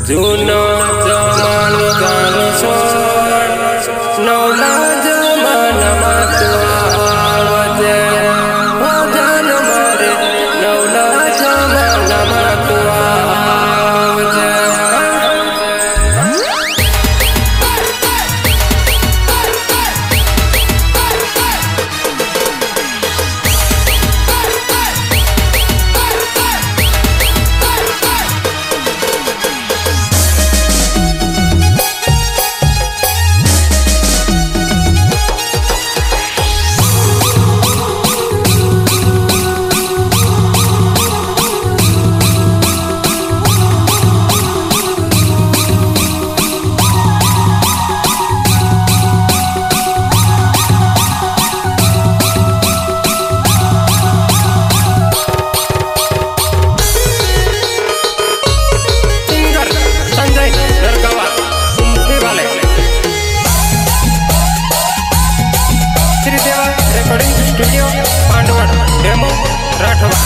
जूनो जमानो गानो सोड नौला जमानाમાં તું આવજે ઓ જાન મારે નौला જમાનામાં તું આવજે स्टूडियो पांडवड डेमो राठवा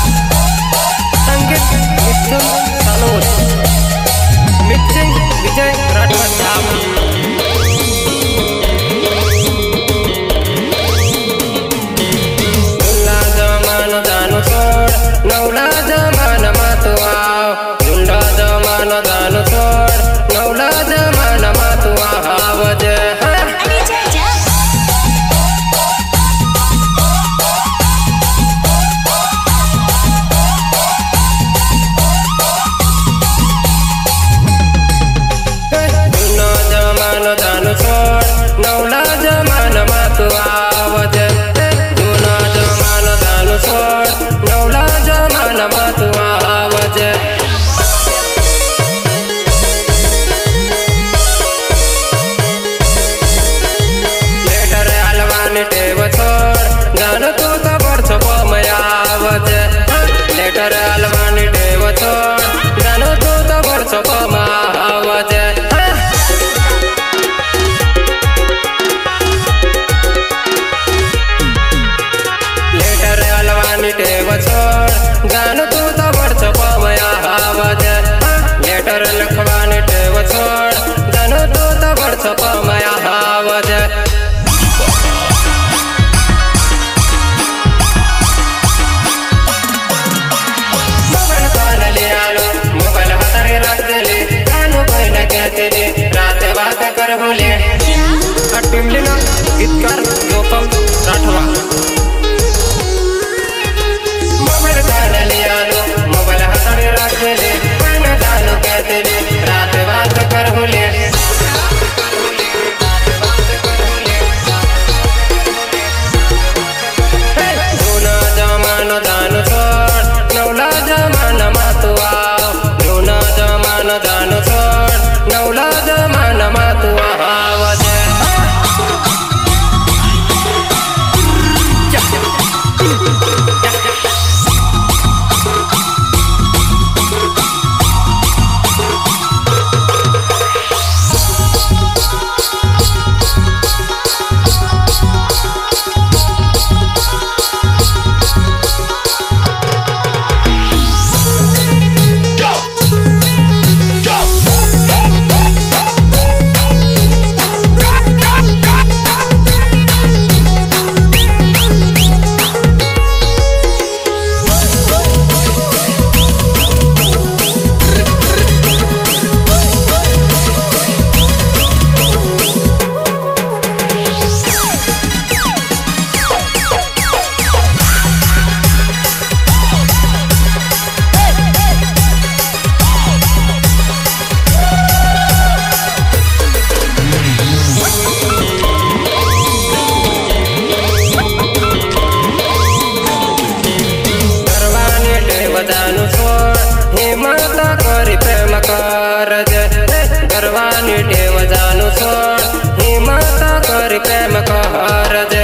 संगीत मिथुन सालोद मिक्सिंग विजय राठवा धाम जुल्ला जमानो जानो छोड़ नौला जमानाમાં તું આવ जुल्ला जमानो जानो छोड़ नौला जमानाમાં તું આવજે नौला जमानाમાં તું આવજે જૂનો જમાનો જાનો છોડ નौला જમાનામાં તું આવજે લેટર આલવાની ટેવ છોડ જાનો તું તો વર્ષો પમય આવજે લેટર આલવાની ટેવ છોડ જાનો તું તો વર્ષો પમય આવજે टेव छोड़ जानो तू तो वर्ष पमय आवजे लेटर लखवानी टेव छोड़ जानो तू तो वर्ष पमय आवजे मोबाइल कान लियालो मोबाइल हाथरे रख देली कानो कोई न कहतेली रात बात कर बोले टिमलीना गीतकार गोपम राठवा मोबाइल हाथरे रख देली कान जानो कहतेली रात बात कर बोले जूनो जमानो जानो छोड़ नौला जमानाમાં તું આવ जूनो जमानो जानो छोड़ नौला जमानाમાં તું આવજે जानो छोड़ हिम्मत करी प्रेम करजे करवानी टेव जानो छोड़ हिम्मत करी प्रेम करजे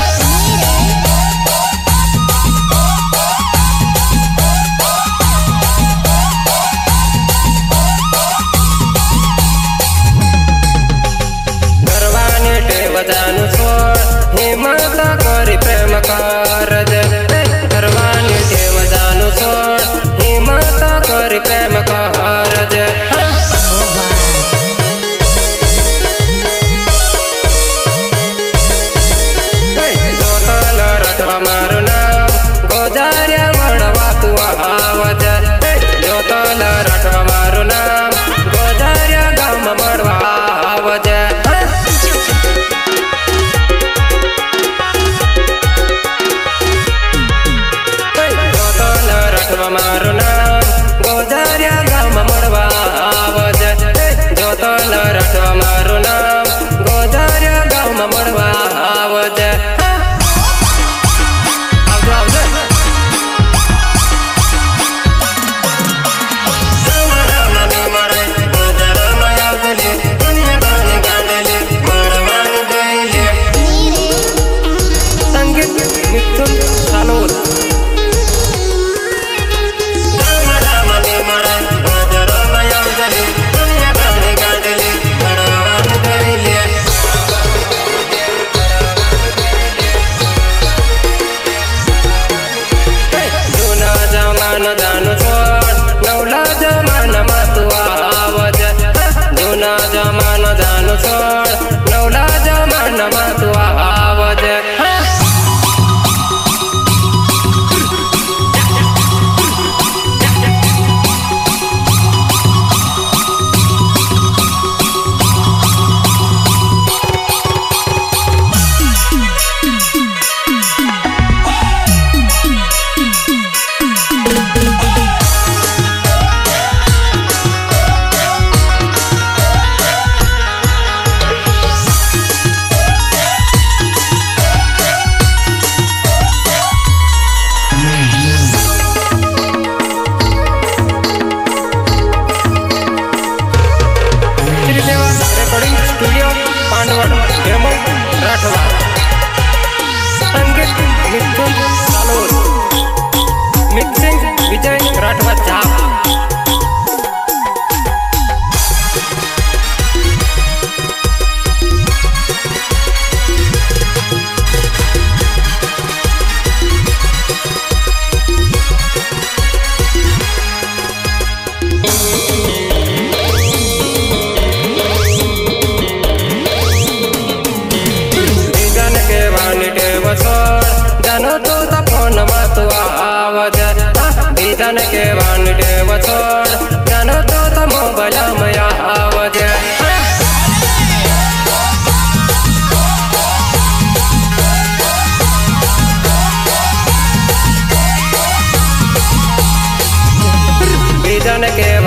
करवानी टेव जानो छोड़ हिम्मत करी प्रेम करजे करवानी टेव जानो छोड़ हिम्मत करी प्रेम करजे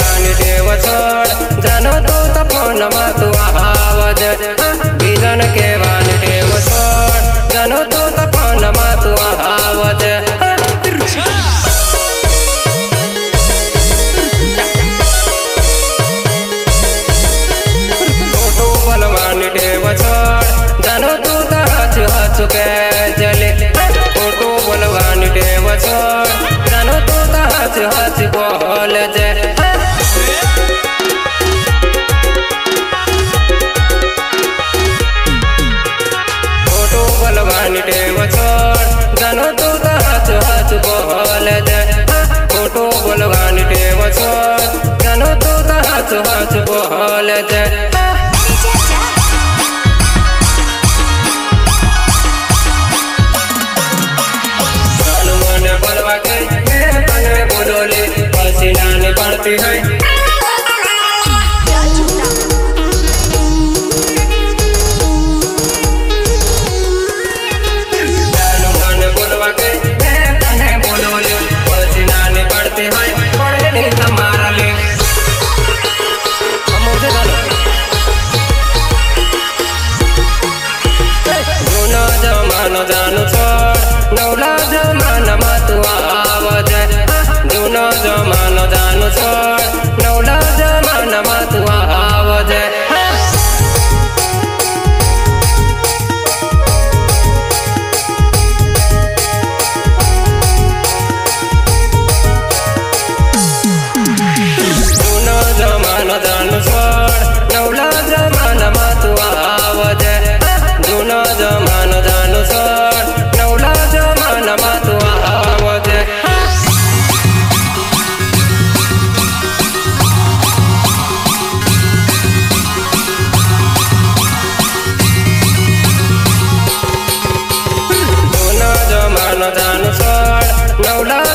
કહેવાની ટેવ છોડ જાનો તું તો ફોનમાં તું આવજ બીજાને કહેવાની ટેવ છોડ જાનો તું તો ફોનમાં તું આવજ ખોટું બોલવાની ટેવ છોડ જાનો તું તો હાચું હાચું કે જલે ખોટું બોલવાની ટેવ છોડ જાનો તું તો હાચું હાચું બોલ જે ખોટું બોલવાની ટેવ છોડ જાનો તું તો હાચું હાચું બોલ જે ખોટું બોલવાની ટેવ છોડ જાનો તું તો હાચું હાચું બોલ જે પછી નાની પડતી હોય જાનું છોડ નવલા જમાનામાં તું આવજે જૂનો જમાનો જાનું છોડ નવલા જમાનામાં તું આવજે જૂનો જમાનો જાનું છોડ નવલા જમાનામાં તું આવજે જૂનો જમાનો જાનું છોડ નવલા જમાનામાં તું આવજે જૂનો જમાનો જાનું છોડ નવલા